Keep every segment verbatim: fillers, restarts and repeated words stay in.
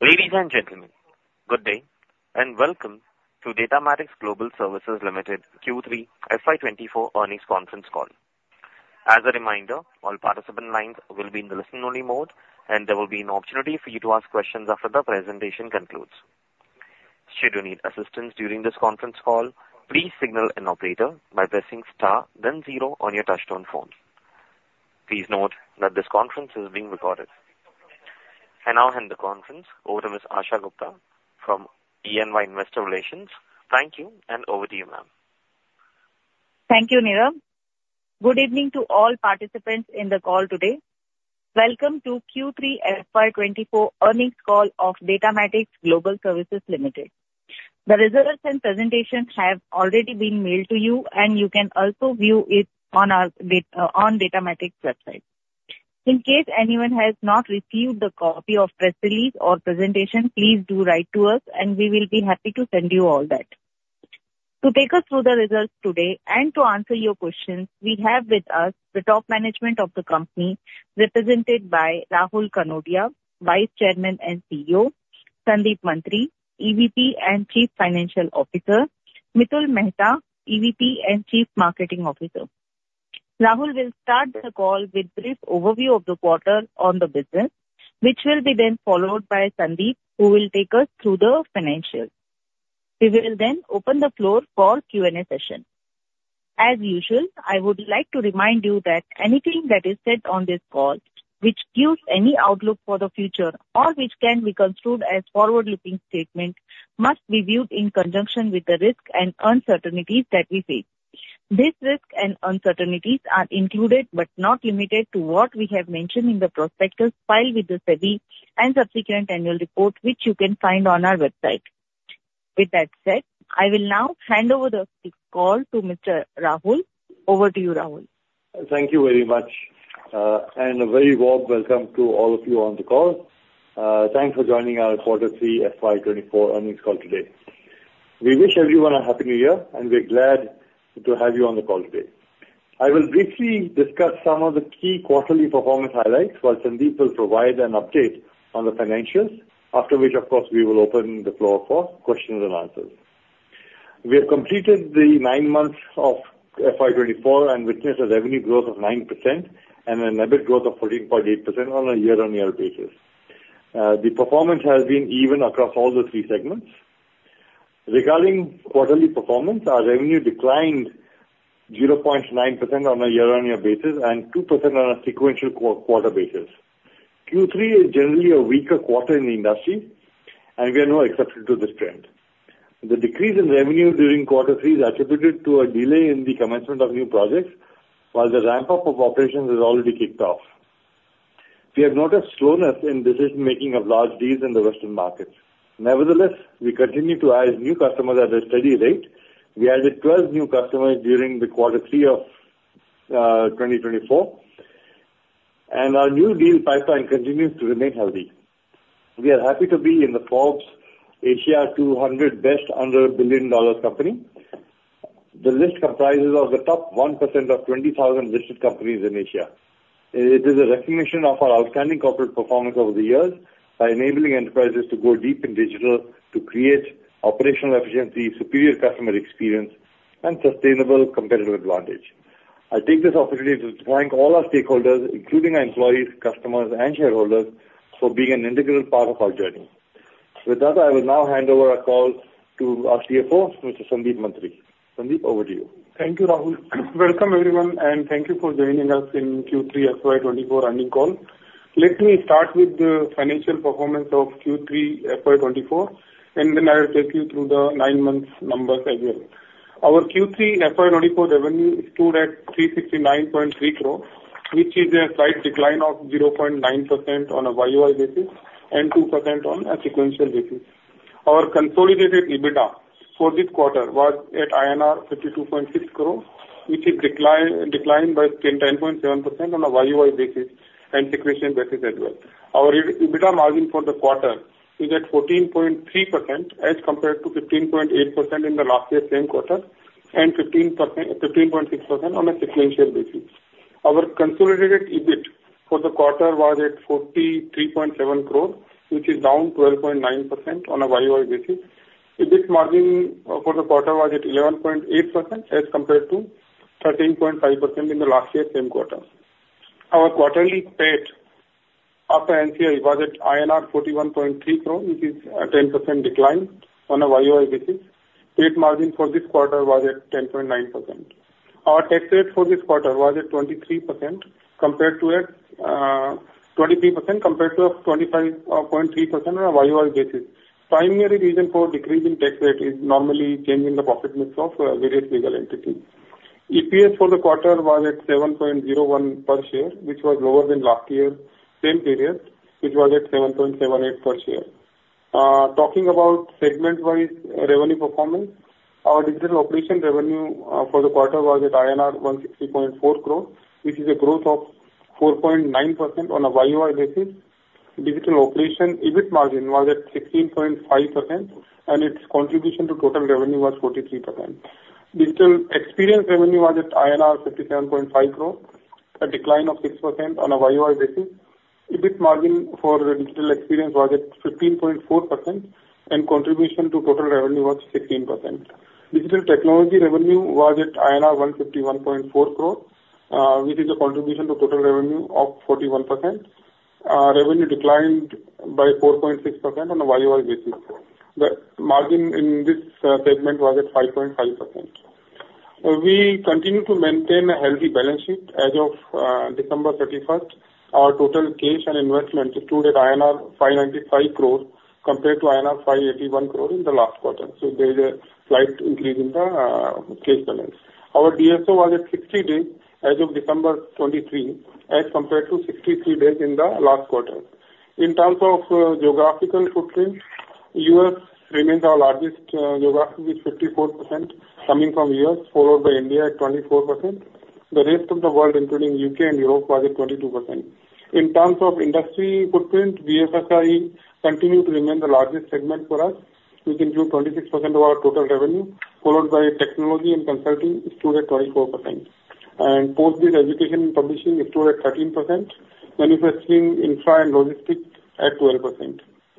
Ladies and gentlemen, good day and welcome to Datamatics Global Services Limited Q three F Y twenty-four earnings conference call. As a reminder, all participant lines will be in the listen-only mode and there will be an opportunity for you to ask questions after the presentation concludes. Should you need assistance during this conference call, please signal an operator by pressing star then zero on your touchtone phone. Please note that this conference is being recorded. I now hand the conference over to Miz Asha Gupta from E and Y Investor Relations. Thank you, and over to you, ma'am. Thank you, Nirav. Good evening to all participants in the call today. Welcome to Q three F Y twenty-four earnings call of Datamatics Global Services Limited. The results and presentations have already been mailed to you, and you can also view it on our uh, on Datamatics website. In case anyone has not received the copy of press release or presentation, please do write to us and we will be happy to send you all that. To take us through the results today and to answer your questions, we have with us the top management of the company represented by Rahul Kanodia, Vice Chairman and C E O, Sandeep Mantri, E V P and Chief Financial Officer, Mitul Mehta, E V P and Chief Marketing Officer. Rahul will start the call with brief overview of the quarter on the business, which will be then followed by Sandeep, who will take us through the financials. We will then open the floor for Q and A session. As usual, I would like to remind you that anything that is said on this call, which gives any outlook for the future or which can be construed as forward-looking statement, must be viewed in conjunction with the risk and uncertainties that we face. These risks and uncertainties are included but not limited to what we have mentioned in the prospectus filed with the SEBI and subsequent annual report, which you can find on our website. With that said, I will now hand over the call to Mister Rahul. Over to you, Rahul. Thank you very much, uh, and a very warm welcome to all of you on the call. Uh, thanks for joining our Quarter three F Y twenty-four earnings call today. We wish everyone a Happy New Year, and we're glad to have you on the call today. I will briefly discuss some of the key quarterly performance highlights while Sandeep will provide an update on the financials, after which, of course, we will open the floor for questions and answers. We have completed the nine months of F Y twenty-four and witnessed a revenue growth of nine percent and an EBIT growth of fourteen point eight percent on a year-on-year basis. Uh, the performance has been even across all the three segments. Regarding quarterly performance, our revenue declined zero point nine percent on a year-on-year basis and two percent on a sequential quarter basis. Q three is generally a weaker quarter in the industry, and we are no exception to this trend. The decrease in revenue during quarter three is attributed to a delay in the commencement of new projects, while the ramp-up of operations has already kicked off. We have noticed slowness in decision-making of large deals in the Western markets. Nevertheless, we continue to add new customers at a steady rate. We added twelve new customers during the quarter three of uh, twenty twenty-four, and our new deal pipeline continues to remain healthy. We are happy to be in the Forbes Asia two hundred Best Under a Billion Dollars Company. The list comprises of the top one percent of twenty thousand listed companies in Asia. It is a recognition of our outstanding corporate performance over the years, by enabling enterprises to go deep in digital to create operational efficiency, superior customer experience, and sustainable competitive advantage. I take this opportunity to thank all our stakeholders, including our employees, customers, and shareholders, for being an integral part of our journey. With that, I will now hand over our call to our C F O, Mister Sandeep Mantri. Sandeep, over to you. Thank you, Rahul. Welcome, everyone, and thank you for joining us in Q three F Y twenty-four earnings call. Let me start with the financial performance of Q three F Y twenty-four, and then I will take you through the nine months numbers as well. Our Q three F Y twenty-four revenue stood at three hundred sixty-nine point three crore, which is a slight decline of zero point nine percent on a Y O Y basis and two percent on a sequential basis. Our consolidated EBITDA for this quarter was at I N R fifty-two point six crore, which is decline, declined by ten point seven percent on a Y O Y basis and sequential basis as well. Our EBITDA margin for the quarter is at fourteen point three percent as compared to fifteen point eight percent in the last year same quarter and fifteen point six percent on a sequential basis. Our consolidated EBIT for the quarter was at forty-three point seven crore, which is down twelve point nine percent on a Y O Y basis. EBIT margin for the quarter was at eleven point eight percent as compared to thirteen point five percent in the last year same quarter. Our quarterly P A T after N C I was at I N R forty-one point three crore, which is a ten percent decline on a Y O Y basis. P A T margin for this quarter was at ten point nine percent. Our tax rate for this quarter was at twenty-three percent compared to at uh, twenty-three percent compared to twenty-five point three percent on a Y O Y basis. Primary reason for decrease in tax rate is normally change in the profit mix of uh, various legal entities. E P S for the quarter was at seven point zero one per share, which was lower than last year same period, which was at seven point seven eight per share. Uh, talking about segment-wise revenue performance, our digital operation revenue uh, for the quarter was at I N R one hundred sixty point four crore, which is a growth of four point nine percent on a Y O Y basis. Digital operation EBIT margin was at sixteen point five percent and its contribution to total revenue was forty-three percent. Digital experience revenue was at I N R fifty-seven point five crore, a decline of six percent on a Y O Y basis. EBIT margin for digital experience was at fifteen point four percent and contribution to total revenue was sixteen percent. Digital technology revenue was at I N R one hundred fifty-one point four crore, uh, which is a contribution to total revenue of forty-one percent. Uh, revenue declined by four point six percent on a Y O Y basis. The margin in this uh, segment was at five point five percent. Uh, we continue to maintain a healthy balance sheet. As of uh, December thirty-first, our total cash and investment stood at I N R five hundred ninety-five crore compared to I N R five hundred eighty-one crore in the last quarter. So there is a slight increase in the uh, cash balance. Our D S O was at sixty days as of December twenty-third as compared to sixty-three days in the last quarter. In terms of uh, geographical footprint, U S remains our largest uh, geography with fifty-four percent coming from U S, followed by India at twenty-four percent. The rest of the world, including U K and Europe, was at twenty-two percent. In terms of industry footprint, B F S I continue to remain the largest segment for us, which include twenty-six percent of our total revenue, followed by technology and consulting stood at twenty-four percent. And post-this education and publishing stood at thirteen percent, manufacturing, infra and logistics at twelve percent.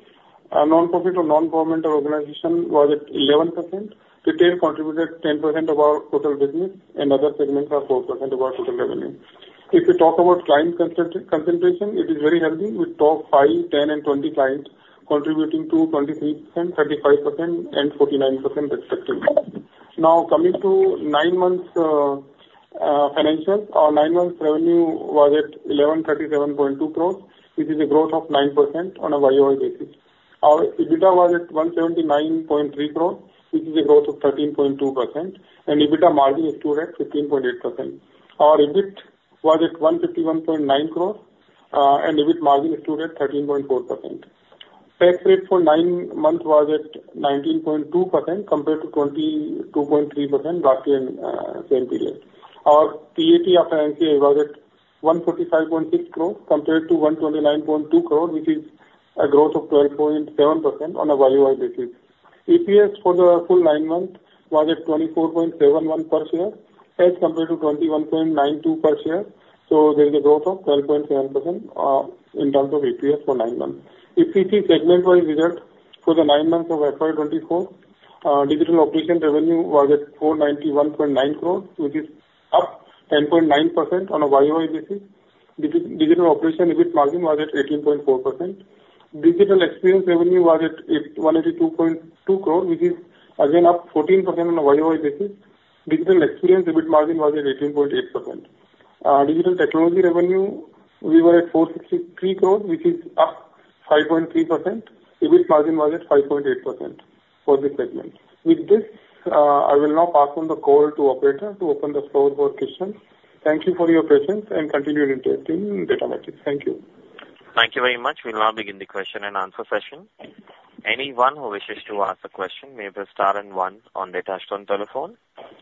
A non-profit or non-governmental organization was at eleven percent. Retail contributed ten percent of our total business and other segments are four percent of our total revenue. If we talk about client concentration, it is very healthy with top five, ten and twenty clients contributing to twenty-three percent, thirty-five percent and forty-nine percent respectively. Now coming to nine months uh, uh, financials, our nine months revenue was at eleven thirty-seven point two crores, which is a growth of nine percent on a Y O Y basis. Our EBITDA was at one hundred seventy-nine point three crores, which is a growth of thirteen point two percent, and EBITDA margin stood at fifteen point eight percent. Our EBIT was at one hundred fifty-one point nine crores, uh, and EBIT margin stood at thirteen point four percent. Tax rate for nine months was at nineteen point two percent compared to twenty-two point three percent last year in uh, same period. Our P A T after N C I was at one hundred forty-five point six crores compared to one hundred twenty-nine point two crores, which is a growth of twelve point seven percent on a Y O Y basis. E P S for the full nine months was at twenty-four point seven one per share as compared to twenty-one point nine two per share. So there is a growth of twelve point seven percent uh, in terms of E P S for nine months. If we see segment-wise result for the nine months of F Y twenty-four, uh, digital operation revenue was at four hundred ninety-one point nine crores, which is up ten point nine percent on a Y O Y basis. Digital operation EBIT margin was at eighteen point four percent. Digital experience revenue was at one hundred eighty-two point two crores, which is again up fourteen percent on a Y O Y basis. Digital experience EBIT margin was at eighteen point eight percent. Uh, digital technology revenue, we were at four hundred sixty-three crores, which is up five point three percent. EBIT margin was at five point eight percent for this segment. With this, uh, I will now pass on the call to operator to open the floor for questions. Thank you for your patience and continued interest in Datamatics. Thank you. Thank you very much. We'll now begin the question and answer session. Anyone who wishes to ask a question may press star and one on their touchtone telephone.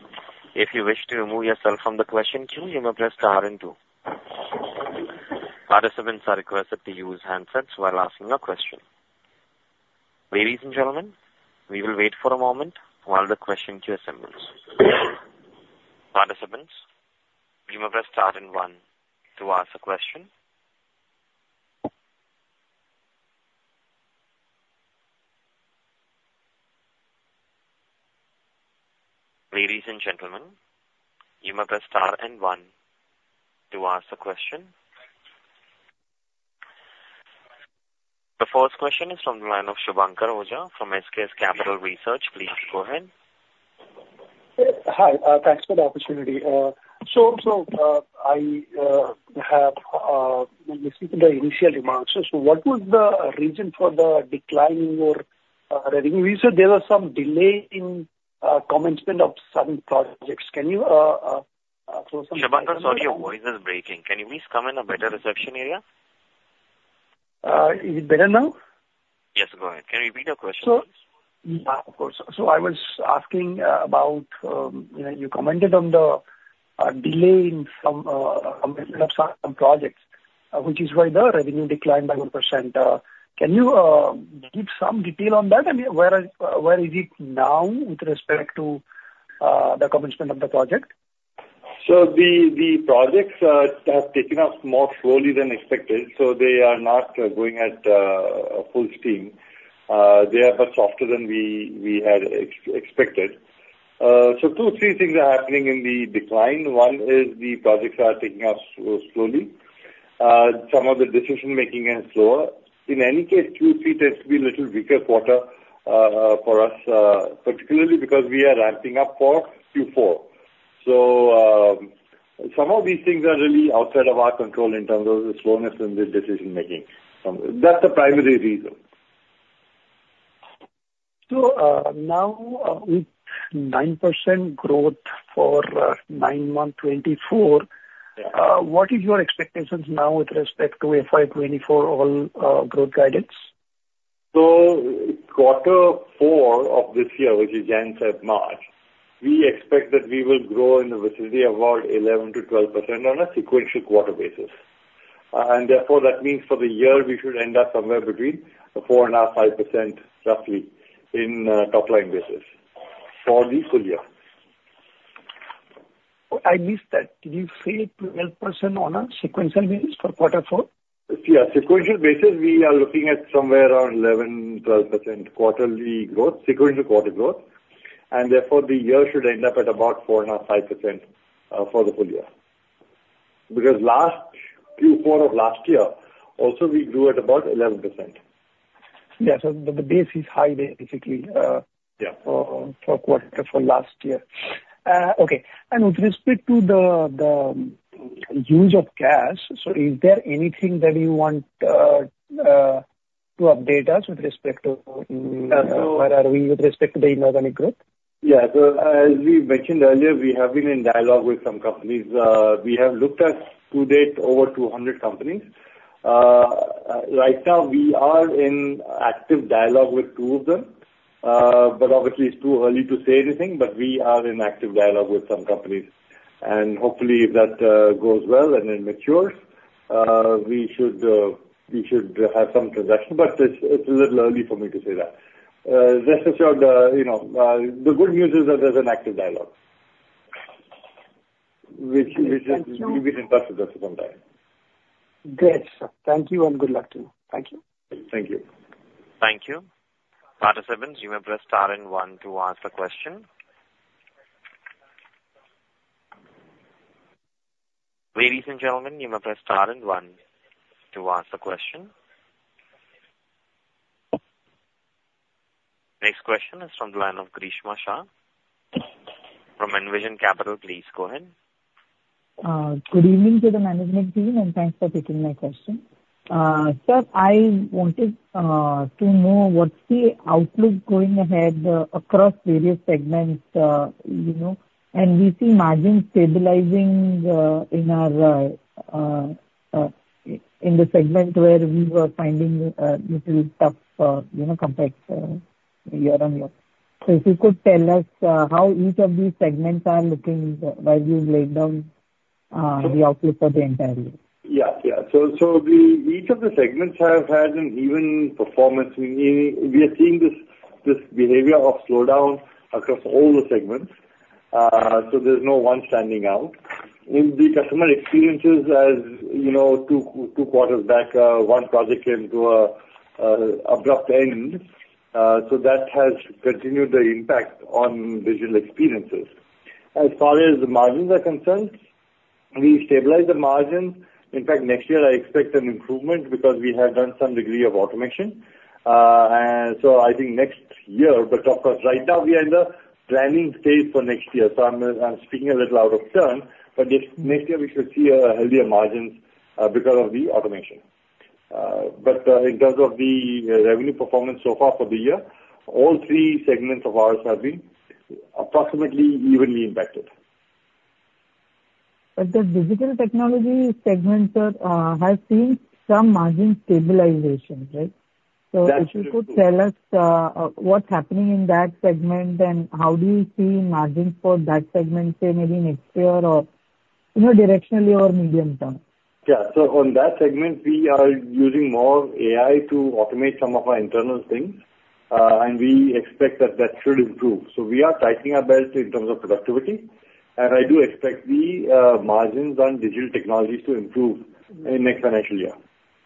If you wish to remove yourself from the question queue, you may press star and two. Participants are requested to use handsets while asking a question. Ladies and gentlemen, we will wait for a moment while the question queue assembles. Participants, you may press star and one to ask a question. Ladies and gentlemen, you may press star and one to ask a question. The first question is from the line of Shubhankar Oja from S K S Capital Research. Please go ahead. Hi, uh, thanks for the opportunity. Uh, so, so uh, I uh, have uh, listened to the initial remarks. So, what was the reason for the decline in your uh, revenue? You said there was some delay in uh, commencement of some projects. Can you uh, uh, throw some? Shubhankar, sorry, your voice is breaking. Can you please come in a better reception area? Uh, is it better now? Yes, go ahead. Can you repeat your question, so, please? Yeah, of course. So I was asking uh, about, um, you know, you commented on the uh, delay in some uh, commencement of some, some projects, uh, which is why the revenue declined by one percent. Uh, can you uh, give some detail on that? I mean, where is, uh, where is it now with respect to uh, the commencement of the project? So the the projects uh, have taken off more slowly than expected, so they are not uh, going at uh, full steam. Uh, they are much softer than we, we had ex- expected. Uh, so two, three things are happening in the decline. One is the projects are taking off so slowly. Uh, some of the decision making is slower. In any case, Q three tends to be a little weaker quarter uh, for us, uh, particularly because we are ramping up for Q four. So um, some of these things are really outside of our control in terms of the slowness in the decision making. Um, that's the primary reason. So uh, now uh, with nine percent growth for uh, nine month twenty-four, yeah. uh, what is your expectations now with respect to F Y twenty-four all uh, growth guidance? So quarter four of this year, which is January, February, March, we expect that we will grow in the vicinity of about eleven to twelve percent on a sequential quarter basis. Uh, and therefore that means for the year we should end up somewhere between four point five to five percent roughly in uh, top line basis for the full year. I missed that. Did you say twelve percent on a sequential basis for quarter four? Yeah, sequential basis, we are looking at somewhere around eleven to twelve percent quarterly growth, sequential quarter growth, and therefore the year should end up at about four point five to five percent uh, for the full year. Because last Q four of last year, also we grew at about eleven percent. Yeah, so the, the base is high basically uh, yeah. for, for quarter for last year. Uh, okay, and with respect to the the use of cash, so is there anything that you want uh, uh, to update us with respect to um, yeah, so, uh, where are we with respect to the inorganic growth? Yeah, so as we mentioned earlier, we have been in dialogue with some companies. Uh, we have looked at to date over two hundred companies. Uh, right now, we are in active dialogue with two of them, uh, but obviously it's too early to say anything, but we are in active dialogue with some companies. And hopefully if that uh, goes well and it matures, uh, we should uh, we should have some transaction, but it's, it's a little early for me to say that. Uh, rest assured, uh, you know, uh, the good news is that there's an active dialogue, which, which is, we've been in touch with us for some time. Great, sir. Thank you and good luck to you. Thank you. Thank you. Thank you. Participants, you may press star and one to ask a question. Ladies and gentlemen, you may press star and one to ask a question. Next question is from the line of Grishma Shah from Envision Capital. Please go ahead. Uh, good evening to the management team and thanks for taking my question. Uh, sir, I wanted uh, to know what's the outlook going ahead uh, across various segments, uh, you know, and we see margins stabilizing uh, in our uh, uh, in the segment where we were finding a little tough, uh, you know, compared uh, year on year. So if you could tell us uh, how each of these segments are looking uh, while you laid down uh, the outlook for the entire year. Yeah, yeah. So, so the each of the segments have had an even performance. We, we are seeing this this behavior of slowdown across all the segments. Uh, so there's no one standing out. In the customer experiences, as you know, two two quarters back, uh, one project came to a, a abrupt end. Uh, so that has continued the impact on digital experiences. as far as the margins are concerned, we stabilize the margins. In fact, next year I expect an improvement because we have done some degree of automation. Uh, and so I think next year, but of course right now we are in the planning stage for next year. So I'm, I'm speaking a little out of turn, but this, next year we should see a healthier margins uh, because of the automation. Uh, but uh, in terms of the uh, revenue performance so far for the year, all three segments of ours have been approximately evenly impacted. But the digital technology segment, sir, uh, has seen some margin stabilization, right? So That's if you true. could tell us uh, what's happening in that segment and how do you see margins for that segment, say maybe next year or, you know, directionally or medium term? Yeah, so on that segment, we are using more A I to automate some of our internal things, uh, and we expect that that should improve. So we are tightening our belt in terms of productivity, and I do expect the uh, margins on digital technologies to improve in next financial year.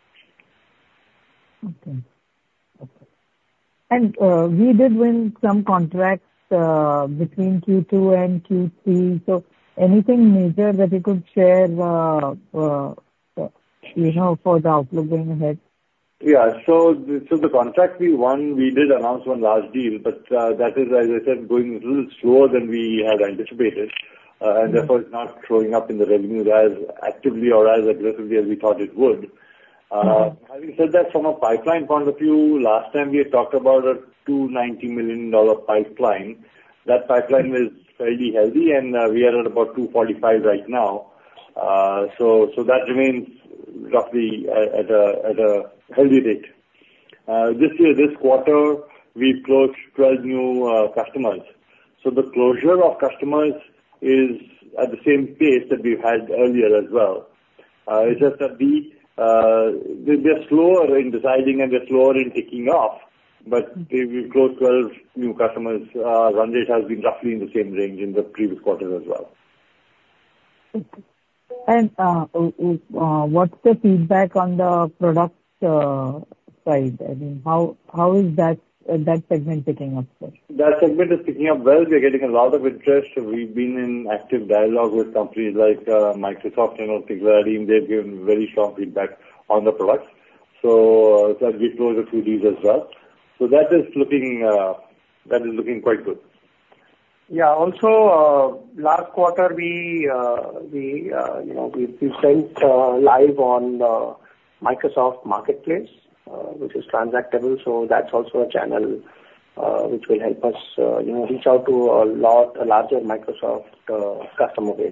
Okay. Okay. And uh, we did win some contracts uh, between Q two and Q three. So anything major that you could share, uh, uh, you know, for the outlook going ahead? Yeah, so the, so the contract we won, we did announce one large deal, but uh, that is, as I said, going a little slower than we had anticipated, uh, and mm-hmm. therefore it's not showing up in the revenues as actively or as aggressively as we thought it would. Uh, mm-hmm. Having said that, from a pipeline point of view, last time we had talked about a two hundred ninety million dollars pipeline. That pipeline is fairly healthy, and uh, we are at about two forty-five right now. Uh, so, so that remains roughly at a at a healthy rate. Uh, this year, this quarter, we've closed twelve new uh, customers. So the closure of customers is at the same pace that we've had earlier as well. Uh, it's just that the uh, they're slower in deciding and they're slower in taking off. But we've closed twelve new customers. Uh, run rate has been roughly in the same range in the previous quarters as well. Okay. And uh, uh, what's the feedback on the product uh, side? I mean, how how is that uh, that segment picking up, sir? That segment is picking up well. We're getting a lot of interest. We've been in active dialogue with companies like uh, Microsoft and Technology. They've given very strong feedback on the products. So, uh, so we closed a few deals as well. So that is looking uh, that is looking quite good. Yeah. Also, uh, last quarter we uh, we uh, you know we we sent uh, live on uh, Microsoft Marketplace, uh, which is transactable. So that's also a channel uh, which will help us uh, you know reach out to a lot a larger Microsoft uh, customer base.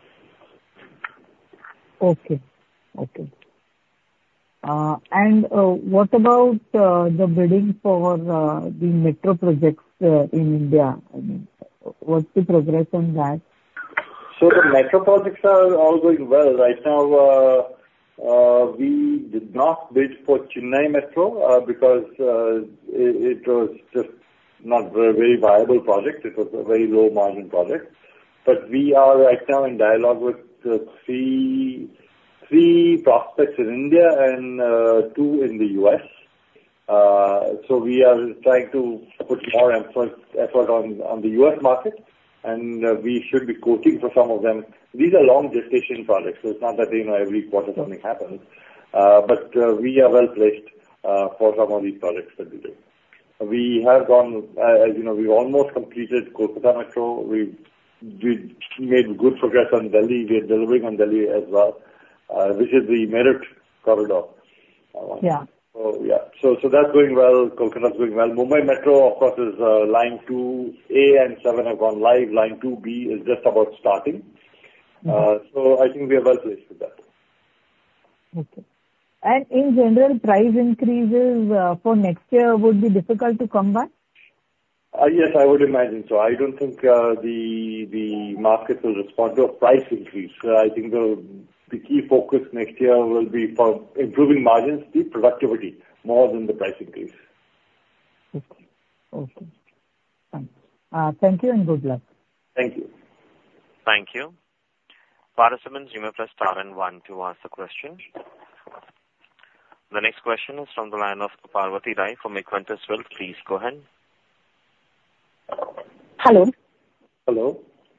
Okay. Okay. Uh, and uh, what about uh, the bidding for uh, the metro projects uh, in India? I mean, what's the progress on that? So the metro projects are all going well. Right now, uh, uh, we did not bid for Chennai Metro uh, because uh, it, it was just not a very viable project. It was a very low margin project. But we are right now in dialogue with uh, three three prospects in India and uh, two in the U S. Uh, so we are trying to put more effort, effort on, on the U S market, and uh, we should be quoting for some of them. These are long gestation projects, so it's not that, you know, every quarter something happens. Uh, but uh, we are well placed uh, for some of these projects that we do. We have gone, uh, as you know, we've almost completed Kolkata Metro. We've, we made good progress on Delhi. We're delivering on Delhi as well, uh, which is the Meerut corridor. Uh, yeah. So, yeah, so so that's going well. Kolkata's going well. Mumbai Metro, of course, is uh, line two A and seven have gone live. Line two B is just about starting. Mm-hmm. Uh, so I think we are well placed with that. Okay. And in general, price increases uh, for next year would be difficult to come by? Uh, yes, I would imagine so. I don't think uh, the the market will respond to a price increase. Uh, I think the The key focus next year will be for improving margins, the productivity, more than the price increase. Okay. Okay. Thanks. Uh, thank you and good luck. Thank you. Thank you. Participants, you may press star and one to ask the question. The next question is from the line of Parvati Rai from Equentis Wealth. Please go ahead. Hello. Hello.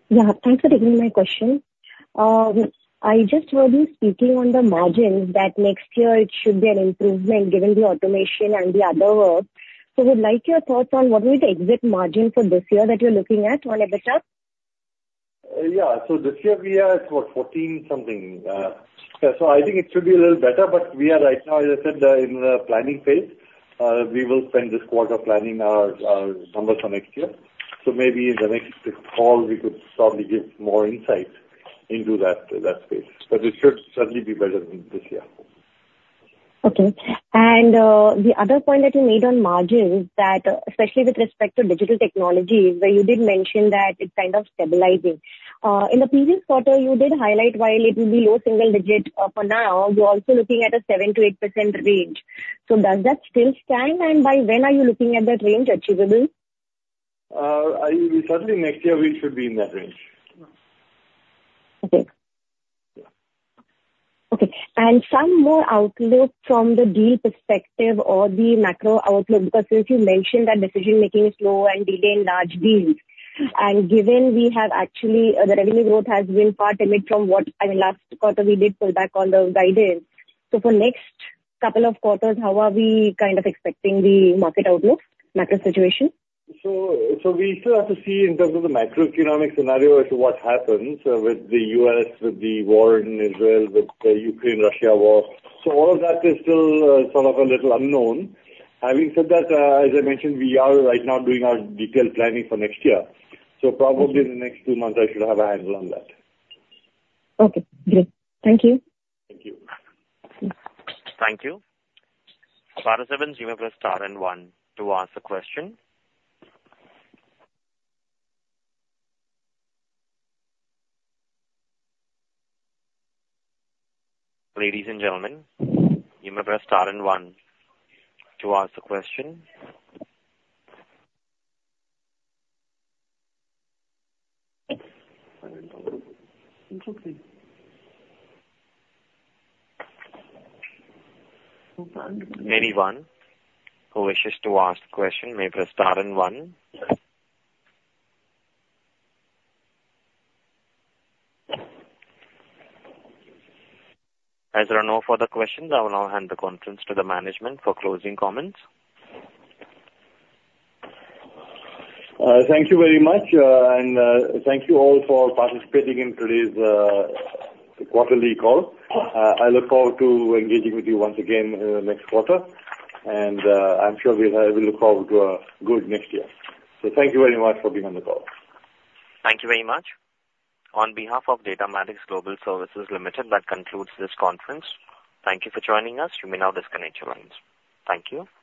Yeah, thanks for taking my question. Um, I just heard you speaking on the margins that next year it should be an improvement given the automation and the other work. So would like your thoughts on what will be the exit margin for this year that you're looking at on EBITDA? Uh, yeah, so this year we are at what, fourteen something. Uh, yeah, so I think it should be a little better, but we are right now, as I said, uh, in the planning phase. Uh, we will spend this quarter planning our, our numbers for next year. So maybe in the next call we could probably give more insight into that uh, that space. But it should certainly be better than this year. Okay. And uh, the other point that you made on margins, that uh, especially with respect to digital technologies, where you did mention that it's kind of stabilizing. Uh, in the previous quarter, you did highlight while it will be low single digit uh, for now, you're also looking at a seven to eight percent range. So does that still stand? And by when are you looking at that range achievable? Uh, I, certainly next year we should be in that range. Okay. Okay. And some more outlook from the deal perspective or the macro outlook, because since you mentioned that decision making is slow and delay in large deals, and given we have actually, uh, the revenue growth has been far timid from what, I mean, last quarter we did pull back on the guidance. So for next couple of quarters, how are we kind of expecting the market outlook, macro situation? So, so we still have to see in terms of the macroeconomic scenario as to what happens uh, with the U S, with the war in Israel, with the Ukraine-Russia war. So all of that is still uh, sort of a little unknown. Having said that, uh, as I mentioned, we are right now doing our detailed planning for next year. So probably in the next two months, I should have a handle on that. Okay, great. Thank you. Thank you. Thank you. Participants, you may press star and one to ask a question. Ladies and gentlemen, you may press star and one to ask a question. Anyone who wishes to ask a question may press star and one. As there are no further questions, I will now hand the conference to the management for closing comments. Uh, thank you very much, uh, and uh, thank you all for participating in today's uh, quarterly call. Uh, I look forward to engaging with you once again uh, next quarter, and uh, I'm sure we'll, have, we'll look forward to a good next year. So thank you very much for being on the call. Thank you very much. On behalf of Datamatics Global Services Limited, that concludes this conference. Thank you for joining us. You may now disconnect your lines. Thank you.